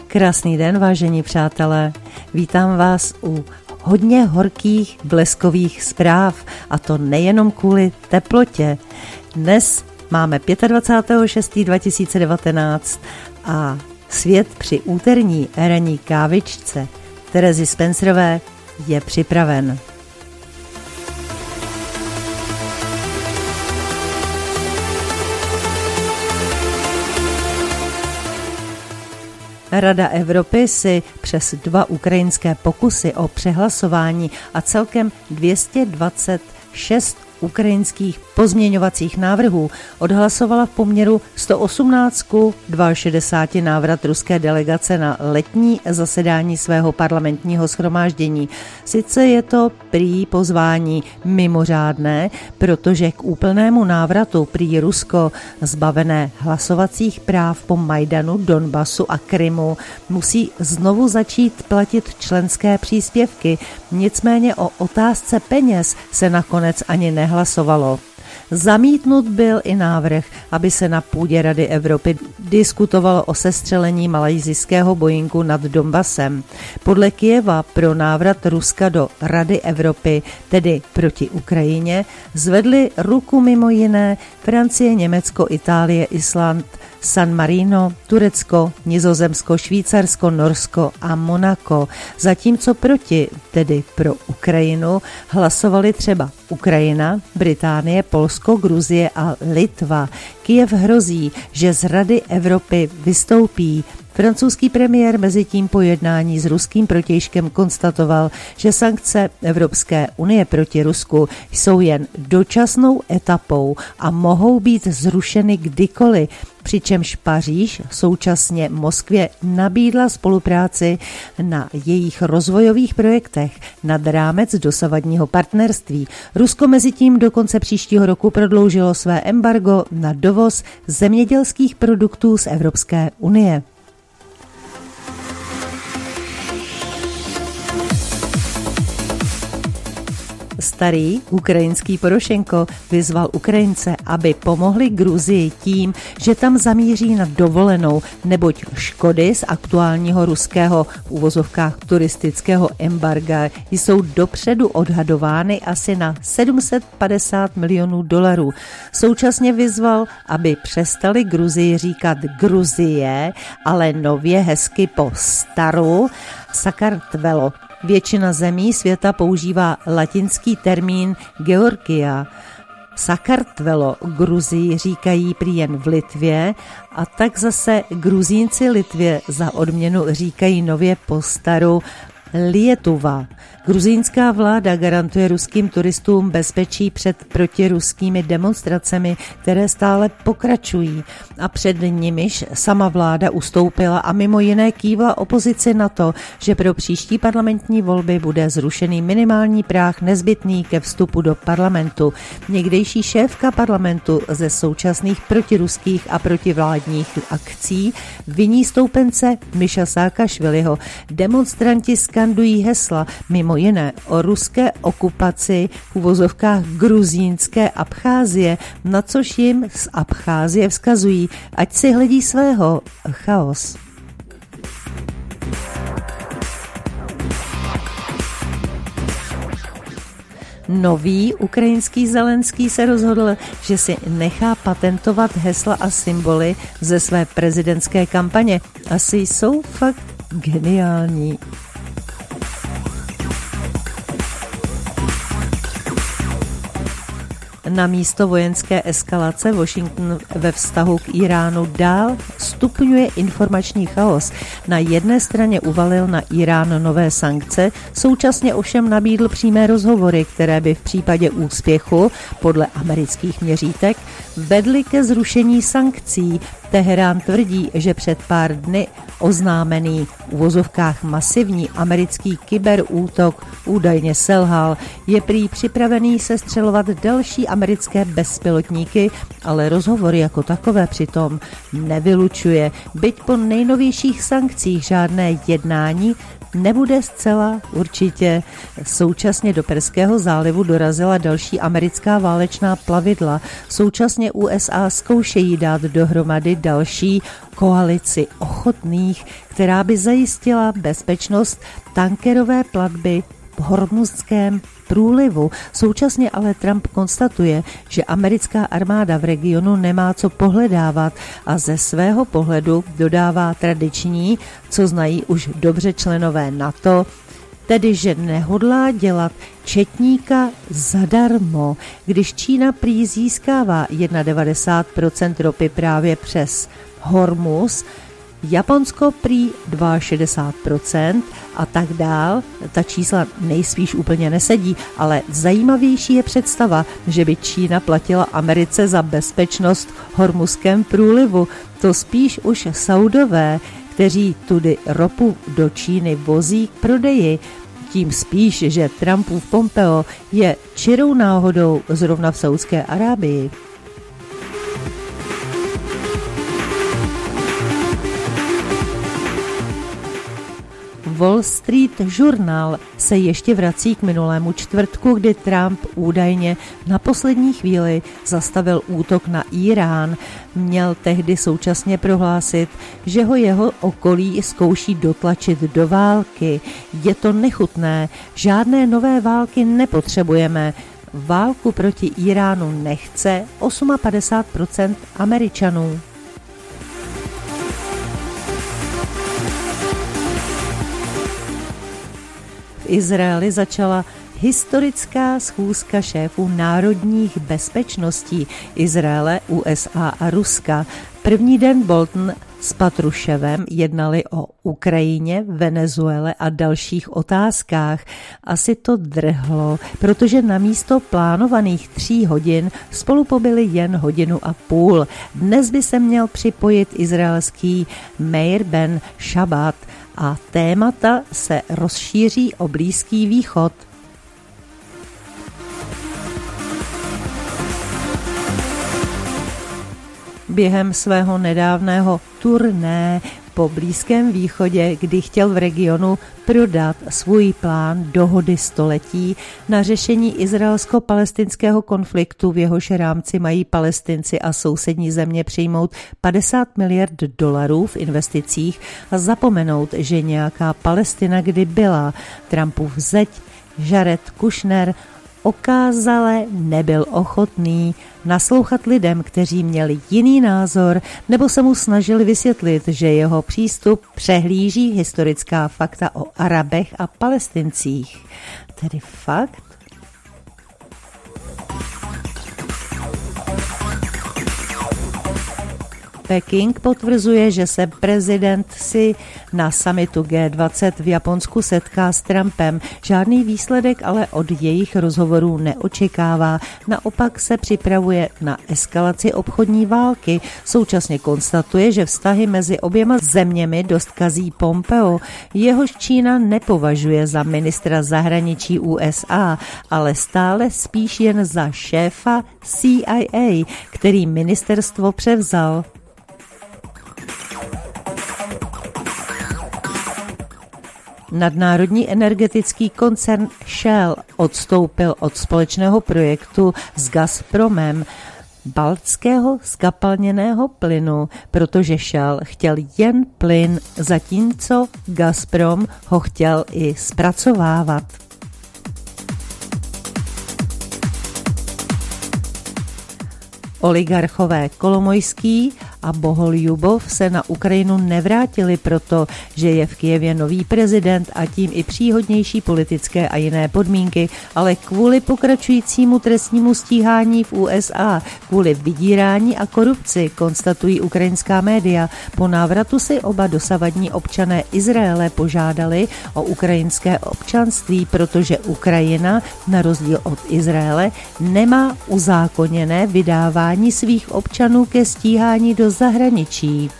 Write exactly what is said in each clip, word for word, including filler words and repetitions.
Krásný den, vážení přátelé. Vítám vás u hodně horkých bleskových zpráv, a to nejenom kvůli teplotě. Dnes máme dvacátého pátého šestého dva tisíce devatenáct a svět při úterní ranní kávičce Terezy Spencerové je připraven. Rada Evropy si přes dva ukrajinské pokusy o přehlasování a celkem dvě stě dvacet šest ukrajinských pozměňovacích návrhů odhlasovala v poměru sto osmnáct ku šedesáti dvou návrat ruské delegace na letní zasedání svého parlamentního shromáždění. Sice je to prý pozvání mimořádné, protože k úplnému návratu prý Rusko, zbavené hlasovacích práv po Majdanu, Donbasu a Krymu, musí znovu začít platit členské příspěvky. Nicméně o otázce peněz se nakonec ani nehlasovalo. Zamítnut byl i návrh, aby se na půdě Rady Evropy diskutovalo o sestřelení malajsijského Boeingu nad Donbasem. Podle Kyjeva pro návrat Ruska do Rady Evropy, tedy proti Ukrajině, zvedli ruku mimo jiné Francie, Německo, Itálie, Island, San Marino, Turecko, Nizozemsko, Švýcarsko, Norsko a Monako. Zatímco proti, tedy pro Ukrajinu, hlasovali třeba Ukrajina, Británie, Polsko, Gruzie a Litva. Kyjev hrozí, že z Rady Evropy vystoupí. Francouzský premiér mezitím po jednání s ruským protějškem konstatoval, že sankce Evropské unie proti Rusku jsou jen dočasnou etapou a mohou být zrušeny kdykoliv, přičemž Paříž současně Moskvě nabídla spolupráci na jejich rozvojových projektech nad rámec dosavadního partnerství. Rusko mezitím do konce příštího roku prodloužilo své embargo na dovoz zemědělských produktů z Evropské unie. Starý ukrajinský Porošenko vyzval Ukrajince, aby pomohli Gruzii tím, že tam zamíří na dovolenou, neboť škody z aktuálního ruského v uvozovkách turistického embarga jsou dopředu odhadovány asi na sedm set padesát milionů dolarů. Současně vyzval, aby přestali Gruzii říkat Gruzie, ale nově hezky po staru Sakartvelo. Většina zemí světa používá latinský termín Georgia. Sakartvelo Gruzii říkají prý jen v Litvě a tak zase Gruzínci Litvě za odměnu říkají nově po staru Lietuva. Gruzínská vláda garantuje ruským turistům bezpečí před protiruskými demonstracemi, které stále pokračují, a před nimiž sama vláda ustoupila a mimo jiné kývla opozici na to, že pro příští parlamentní volby bude zrušený minimální práh nezbytný ke vstupu do parlamentu. Někdejší šéfka parlamentu ze současných protiruských a protivládních akcí viní stoupence Miša Saakašviliho. Demonstranti skandují hesla mimo jiné o ruské okupaci v uvozovkách gruzínské Abcházie, na což jim z Abcházie vzkazují, ať si hledí svého. Chaos. Nový ukrajinský Zelenský se rozhodl, že si nechá patentovat hesla a symboly ze své prezidentské kampaně. Asi jsou fakt geniální. Na místo vojenské eskalace Washington ve vztahu k Iránu dál stupňuje informační chaos. Na jedné straně uvalil na Irán nové sankce, současně ovšem nabídl přímé rozhovory, které by v případě úspěchu, podle amerických měřítek, vedly ke zrušení sankcí. Teherán tvrdí, že před pár dny oznámený v uvozovkách masivní americký kyberútok údajně selhal. Je prý připravený sestřelovat další americké bezpilotníky, ale rozhovory jako takové přitom nevylučuje. Byť po nejnovějších sankcích žádné jednání nebude zcela určitě. Současně do Perského zálivu dorazila další americká válečná plavidla. Současně U S A zkoušejí dát dohromady další koalici ochotných, která by zajistila bezpečnost tankerové plavby v Hormuzském průlivu. Současně ale Trump konstatuje, že americká armáda v regionu nemá co pohledávat a ze svého pohledu dodává tradiční, co znají už dobře členové NATO, tedy že nehodlá dělat četníka zadarmo, když Čína prý získává devadesát jedna procent ropy právě přes Hormuz, Japonsko prý šedesát dva procent a tak dál. Ta čísla nejspíš úplně nesedí, ale zajímavější je představa, že by Čína platila Americe za bezpečnost v Hormuzském průlivu. To spíš už Saudové, kteří tudy ropu do Číny vozí k prodeji. Tím spíš, že Trumpův Pompeo je čirou náhodou zrovna v Saudské Arábii. Wall Street Journal se ještě vrací k minulému čtvrtku, kdy Trump údajně na poslední chvíli zastavil útok na Írán. Měl tehdy současně prohlásit, že ho jeho okolí zkouší dotlačit do války. Je to nechutné, žádné nové války nepotřebujeme. Válku proti Íránu nechce padesát osm procent Američanů. V Izraeli začala historická schůzka šéfů národních bezpečností Izraele, U S A a Ruska. První den Bolton s Patruševem jednali o Ukrajině, Venezuele a dalších otázkách. Asi to drhlo, protože na místo plánovaných tří hodin spolu pobyli jen hodinu a půl. Dnes by se měl připojit izraelský Meir Ben Shabbat a témata se rozšíří o Blízký východ. Během svého nedávného turné po Blízkém východě, kdy chtěl v regionu prodat svůj plán dohody století na řešení izraelsko-palestinského konfliktu, v jehož rámci mají Palestinci a sousední země přijmout padesát miliard dolarů v investicích a zapomenout, že nějaká Palestina kdy byla. Trumpův zeď Jared Kushner okázale nebyl ochotný naslouchat lidem, kteří měli jiný názor, nebo se mu snažili vysvětlit, že jeho přístup přehlíží historická fakta o Arabech a Palestincích. Tedy fakt? Peking potvrzuje, že se prezident Xi na summitu G dvacet v Japonsku setká s Trumpem. Žádný výsledek ale od jejich rozhovorů neočekává. Naopak se připravuje na eskalaci obchodní války. Současně konstatuje, že vztahy mezi oběma zeměmi dost kazí Pompeo. Jehož Čína nepovažuje za ministra zahraničí U S A, ale stále spíš jen za šéfa C I A, který ministerstvo převzal. Nadnárodní energetický koncern Shell odstoupil od společného projektu s Gazpromem baltského zkapalněného plynu, protože Shell chtěl jen plyn, zatímco Gazprom ho chtěl i zpracovávat. Oligarchové Kolomojský a Boholjubov se na Ukrajinu nevrátili proto, že je v Kyjevě nový prezident a tím i příhodnější politické a jiné podmínky, ale kvůli pokračujícímu trestnímu stíhání v U S A, kvůli vydírání a korupci, konstatují ukrajinská média. Po návratu si oba dosavadní občané Izraele požádali o ukrajinské občanství, protože Ukrajina, na rozdíl od Izraele, nemá uzákoněné vydávání svých občanů ke stíhání do zahraničí.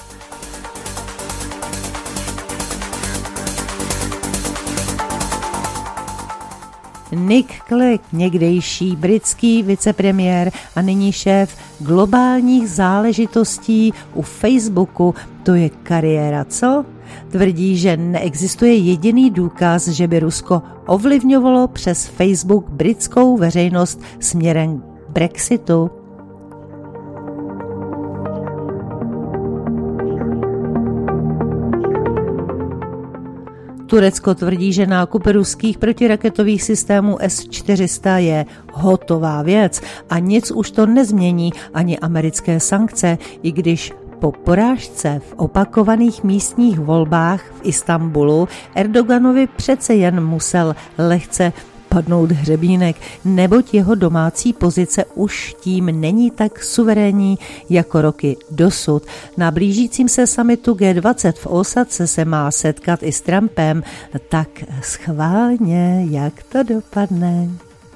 Nick Clegg, někdejší britský vicepremiér a nyní šéf globálních záležitostí u Facebooku, to je kariéra, co? tvrdí, že neexistuje jediný důkaz, že by Rusko ovlivňovalo přes Facebook britskou veřejnost směrem k Brexitu. Turecko tvrdí, že nákup ruských protiraketových systémů S čtyři sta je hotová věc a nic už to nezmění ani americké sankce, i když po porážce v opakovaných místních volbách v Istanbulu Erdoganovi přece jen musel lehce padnout hřebínek, neboť jeho domácí pozice už tím není tak suverénní jako roky dosud. Na blížícím se summitu G dvacet v Ósace se má setkat i s Trumpem, tak schválně, jak to dopadne.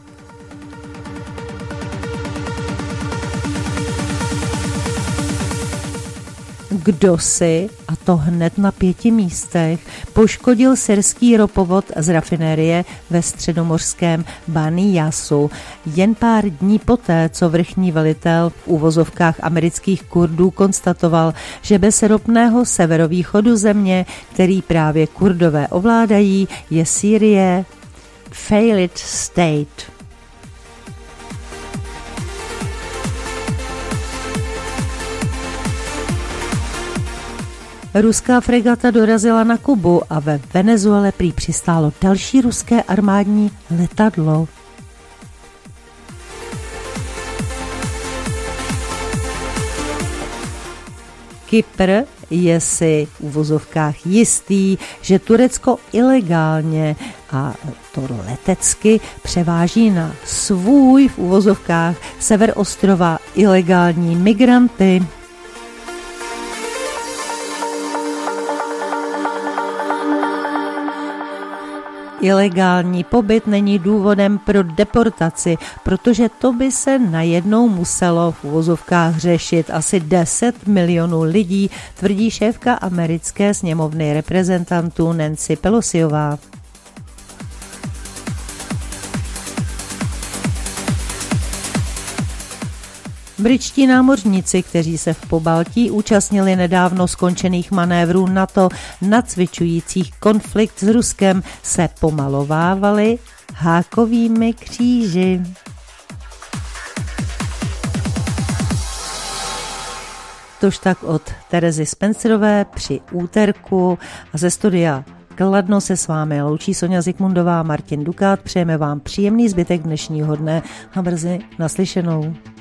Kdo si, a to hned na pěti místech, poškodil syrský ropovod z rafinérie ve středomořském Bani Yasu jen pár dní poté, co vrchní velitel v uvozovkách amerických Kurdů konstatoval, že bez ropného severovýchodu země, který právě Kurdové ovládají, je Sýrie failed state. Ruská fregata dorazila na Kubu a ve Venezuele prý přistálo další ruské armádní letadlo. Kypr je si v uvozovkách jistý, že Turecko ilegálně a to letecky převáží na svůj v uvozovkách sever ostrova ilegální migranty. Ilegální pobyt není důvodem pro deportaci, protože to by se najednou muselo v uvozovkách řešit asi deset milionů lidí, tvrdí šéfka americké sněmovny reprezentantů Nancy Pelosiová. Britští námořníci, kteří se v Pobaltí účastnili nedávno skončených manévrů NATO nacvičujících konflikt s Ruskem, se pomalovávali hákovými kříži. Tož tak od Terezy Spencerové při úterku a ze studia Kladno se s vámi loučí Sonja Zikmundová a Martin Dukát. Přejeme vám příjemný zbytek dnešního dne a brzy naslyšenou.